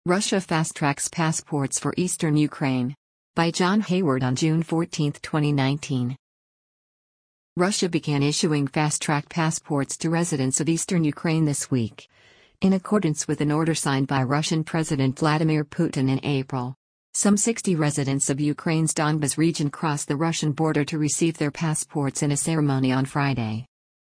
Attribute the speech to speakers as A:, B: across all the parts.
A: Russia fast-tracks passports for eastern Ukraine. By John Hayward on June 14, 2019. Russia began issuing fast-track passports to residents of eastern Ukraine this week, in accordance with an order signed by Russian President Vladimir Putin in April. Some 60 residents of Ukraine's Donbas region crossed the Russian border to receive their passports in a ceremony on Friday.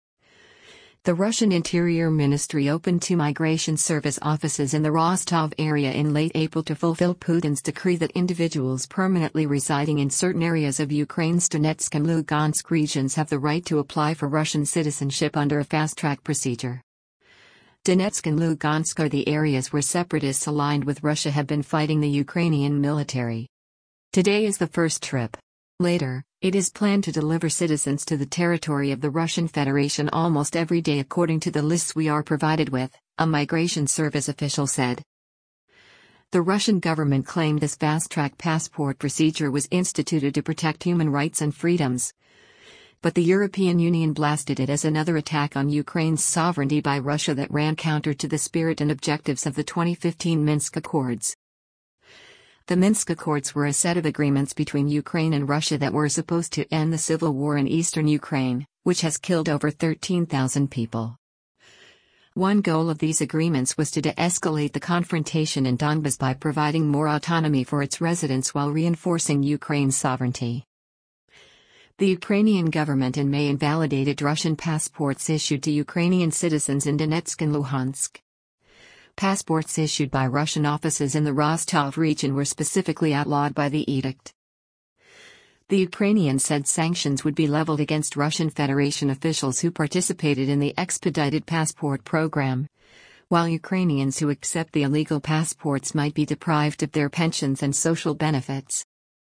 A: The Russian Interior Ministry opened 2 migration service offices in the Rostov area in late April to fulfill Putin's decree that individuals permanently residing in certain areas of Ukraine's Donetsk and Lugansk regions have the right to apply for Russian citizenship under a fast-track procedure. Donetsk and Lugansk are the areas where separatists aligned with Russia have been fighting the Ukrainian military. Today is the first trip. Later, it is planned to deliver citizens to the territory of the Russian Federation almost every day according to the lists we are provided with, a migration service official said. The Russian government claimed this fast-track passport procedure was instituted to protect human rights and freedoms. But the European Union blasted it as another attack on Ukraine's sovereignty by Russia that ran counter to the spirit and objectives of the 2015 Minsk Accords. The Minsk Accords were a set of agreements between Ukraine and Russia that were supposed to end the civil war in eastern Ukraine, which has killed over 13,000 people. One goal of these agreements was to de-escalate the confrontation in Donbas by providing more autonomy for its residents while reinforcing Ukraine's sovereignty. The Ukrainian government in May invalidated Russian passports issued to Ukrainian citizens in Donetsk and Luhansk. Passports issued by Russian offices in the Rostov region were specifically outlawed by the edict. The Ukrainians said sanctions would be leveled against Russian Federation officials who participated in the expedited passport program, while Ukrainians who accept the illegal passports might be deprived of their pensions and social benefits.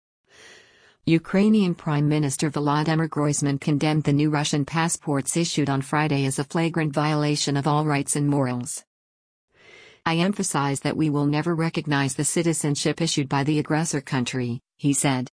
A: Ukrainian Prime Minister Volodymyr Groysman condemned the new Russian passports issued on Friday as a flagrant violation of all rights and morals. "I emphasize that we will never recognize the citizenship issued by the aggressor country," he said.